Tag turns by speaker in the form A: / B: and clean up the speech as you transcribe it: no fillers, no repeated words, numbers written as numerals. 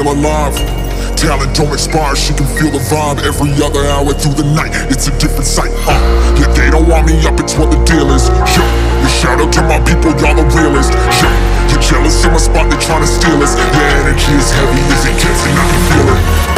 A: feel alive. Talent don't expire, she can feel the vibe. Every other hour through the night, it's a different sight. Yeah, they don't want me up, it's what the deal is. Yeah, shout out to my people, y'all the realest. Yeah, you're jealous in my spot, they tryna steal us. Your energy is heavy as it gets and I can feel it.